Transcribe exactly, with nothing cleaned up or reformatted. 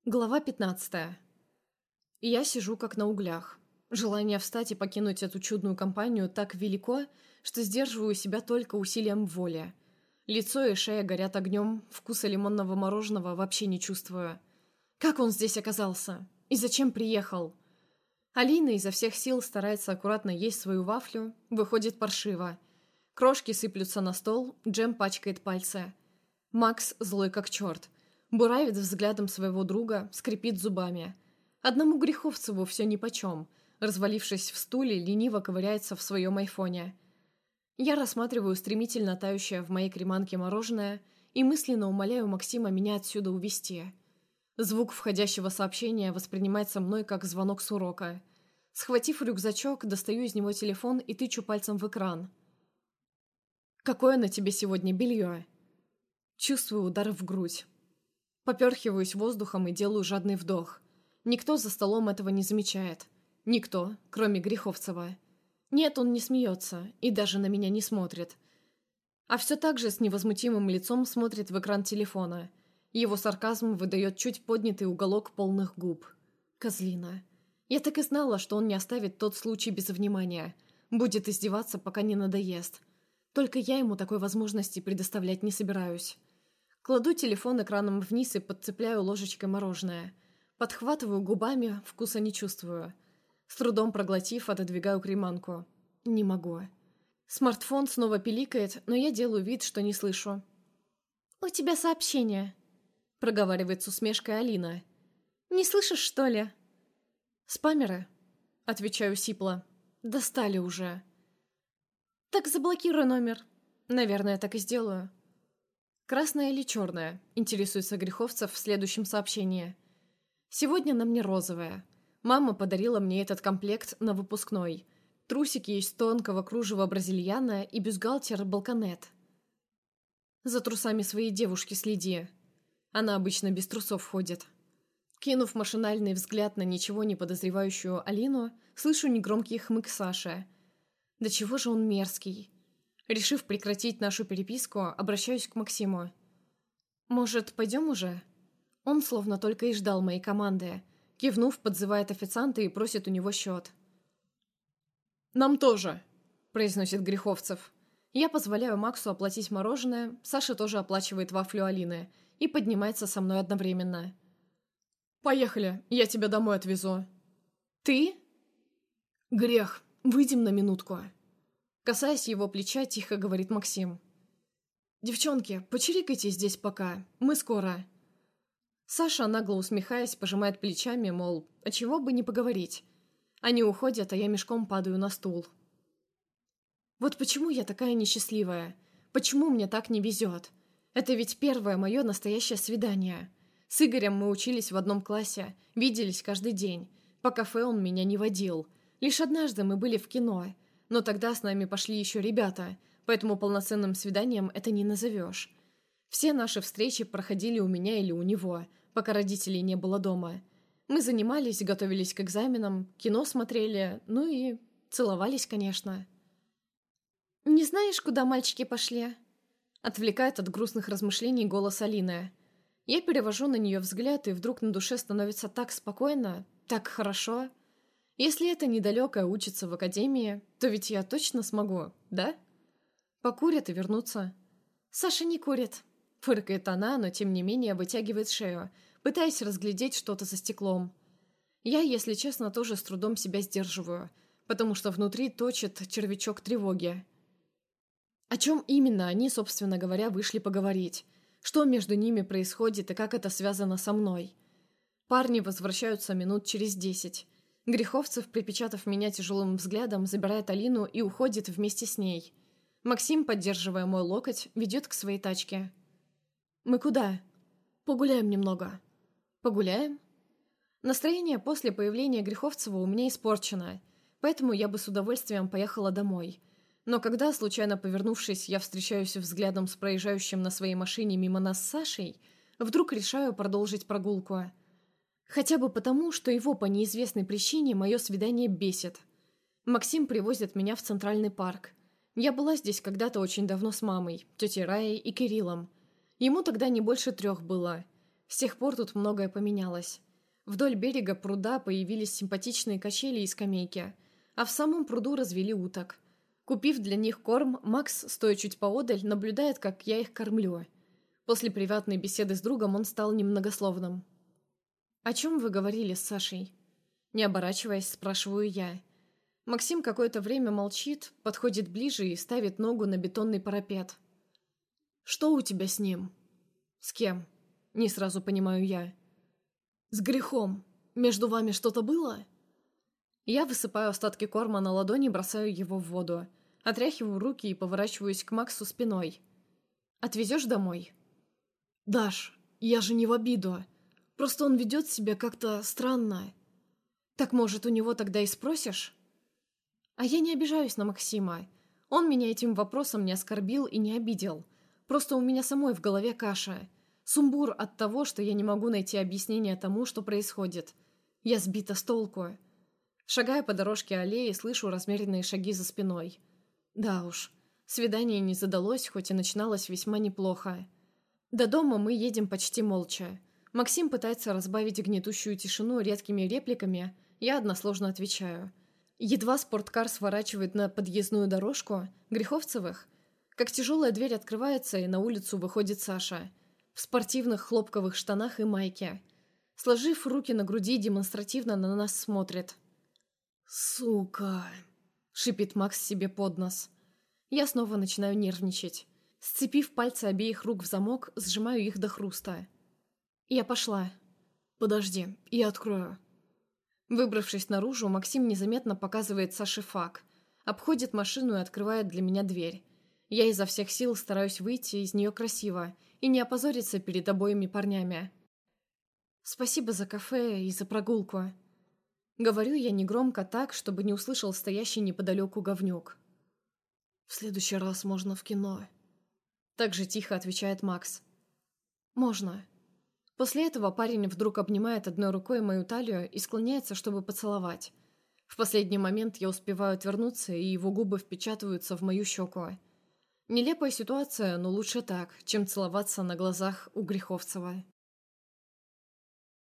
Глава пятнадцатая. Я сижу как на углях. Желание встать и покинуть эту чудную компанию так велико, что сдерживаю себя только усилием воли. Лицо и шея горят огнем, вкуса лимонного мороженого вообще не чувствую. Как он здесь оказался? И зачем приехал? Алина изо всех сил старается аккуратно есть свою вафлю, выходит паршиво. Крошки сыплются на стол, джем пачкает пальцы. Макс злой как черт. Буравит взглядом своего друга, скрипит зубами. Одному Греховцеву все нипочем. Развалившись в стуле, лениво ковыряется в своем айфоне. Я рассматриваю стремительно тающее в моей креманке мороженое и мысленно умоляю Максима меня отсюда увезти. Звук входящего сообщения воспринимается мной как звонок с урока. Схватив рюкзачок, достаю из него телефон и тычу пальцем в экран. «Какое на тебе сегодня белье?» Чувствую удар в грудь. Поперхиваюсь воздухом и делаю жадный вдох. Никто за столом этого не замечает. Никто, кроме Греховцева. Нет, он не смеется и даже на меня не смотрит. А все так же с невозмутимым лицом смотрит в экран телефона. Его сарказм выдает чуть поднятый уголок полных губ. Козлина. Я так и знала, что он не оставит тот случай без внимания. Будет издеваться, пока не надоест. Только я ему такой возможности предоставлять не собираюсь. Кладу телефон экраном вниз и подцепляю ложечкой мороженое. Подхватываю губами, вкуса не чувствую. С трудом проглотив, отодвигаю креманку. Не могу. Смартфон снова пиликает, но я делаю вид, что не слышу. «У тебя сообщение», — проговаривает с усмешкой Алина. «Не слышишь, что ли?» «Спамеры?» — отвечаю сипло. «Достали уже». «Так заблокируй номер». «Наверное, так и сделаю». «Красное или черное?» – интересуется Греховцев в следующем сообщении. «Сегодня на мне розовое. Мама подарила мне этот комплект на выпускной. Трусики из тонкого кружева бразильяна и бюстгальтер балконет. За трусами своей девушки следи. Она обычно без трусов ходит». Кинув машинальный взгляд на ничего не подозревающую Алину, слышу негромкий хмык Саши. «Да чего же он мерзкий?» Решив прекратить нашу переписку, обращаюсь к Максиму. «Может, пойдем уже?» Он словно только и ждал моей команды. Кивнув, подзывает официанта и просит у него счет. «Нам тоже», — произносит Греховцев. Я позволяю Максу оплатить мороженое, Саша тоже оплачивает вафлю Алины и поднимается со мной одновременно. «Поехали, я тебя домой отвезу». «Ты?» «Грех, выйдем на минутку». Касаясь его плеча, тихо говорит Максим. «Девчонки, почирикайте здесь пока, мы скоро». Саша, нагло усмехаясь, пожимает плечами, мол, а чего бы не поговорить. Они уходят, а я мешком падаю на стул. Вот почему я такая несчастливая? Почему мне так не везет? Это ведь первое мое настоящее свидание. С Игорем мы учились в одном классе, виделись каждый день. По кафе он меня не водил. Лишь однажды мы были в кино. Но тогда с нами пошли еще ребята, поэтому полноценным свиданием это не назовешь. Все наши встречи проходили у меня или у него, пока родителей не было дома. Мы занимались, готовились к экзаменам, кино смотрели, ну и целовались, конечно. «Не знаешь, куда мальчики пошли?» Отвлекает от грустных размышлений голос Алины. Я перевожу на нее взгляд, и вдруг на душе становится так спокойно, так хорошо. Если это недалеко учится в академии, то ведь я точно смогу, да? Покурят и вернутся. «Саша не курит», — фыркает она, но тем не менее вытягивает шею, пытаясь разглядеть что-то за стеклом. Я, если честно, тоже с трудом себя сдерживаю, потому что внутри точит червячок тревоги. О чем именно они, собственно говоря, вышли поговорить? Что между ними происходит и как это связано со мной? Парни возвращаются минут через десять. Греховцев, припечатав меня тяжелым взглядом, забирает Алину и уходит вместе с ней. Максим, поддерживая мой локоть, ведет к своей тачке. «Мы куда?» «Погуляем немного». «Погуляем?» Настроение после появления Греховцева у меня испорчено, поэтому я бы с удовольствием поехала домой. Но когда, случайно повернувшись, я встречаюсь взглядом с проезжающим на своей машине мимо нас Сашей, вдруг решаю продолжить прогулку. Хотя бы потому, что его по неизвестной причине мое свидание бесит. Максим привозит меня в Центральный парк. Я была здесь когда-то очень давно с мамой, тетей Раей и Кириллом. Ему тогда не больше трех было. С тех пор тут многое поменялось. Вдоль берега пруда появились симпатичные качели и скамейки, а в самом пруду развели уток. Купив для них корм, Макс, стоя чуть поодаль, наблюдает, как я их кормлю. После приватной беседы с другом он стал немногословным. «О чем вы говорили с Сашей?» Не оборачиваясь, спрашиваю я. Максим какое-то время молчит, подходит ближе и ставит ногу на бетонный парапет. «Что у тебя с ним?» «С кем?» Не сразу понимаю я. «С грехом. Между вами что-то было?» Я высыпаю остатки корма на ладони и бросаю его в воду. Отряхиваю руки и поворачиваюсь к Максу спиной. «Отвезешь домой?» «Даш, я же не в обиду. Просто он ведет себя как-то странно. Так, может, у него тогда и спросишь?» А я не обижаюсь на Максима. Он меня этим вопросом не оскорбил и не обидел. Просто у меня самой в голове каша. Сумбур от того, что я не могу найти объяснение тому, что происходит. Я сбита с толку. Шагая по дорожке аллеи, слышу размеренные шаги за спиной. Да уж, свидание не задалось, хоть и начиналось весьма неплохо. До дома мы едем почти молча. Максим пытается разбавить гнетущую тишину редкими репликами, я односложно отвечаю. Едва спорткар сворачивает на подъездную дорожку Греховцевых, как тяжелая дверь открывается, и на улицу выходит Саша. В спортивных хлопковых штанах и майке. Сложив руки на груди, демонстративно на нас смотрит. «Сука!» — шипит Макс себе под нос. Я снова начинаю нервничать. Сцепив пальцы обеих рук в замок, сжимаю их до хруста. «Я пошла». «Подожди, я открою». Выбравшись наружу, Максим незаметно показывает Саше фак, обходит машину и открывает для меня дверь. Я изо всех сил стараюсь выйти из нее красиво и не опозориться перед обоими парнями. «Спасибо за кафе и за прогулку». Говорю я негромко так, чтобы не услышал стоящий неподалеку говнюк. «В следующий раз можно в кино». Так же тихо отвечает Макс. «Можно». После этого парень вдруг обнимает одной рукой мою талию и склоняется, чтобы поцеловать. В последний момент я успеваю отвернуться, и его губы впечатываются в мою щеку. Нелепая ситуация, но лучше так, чем целоваться на глазах у Греховцева.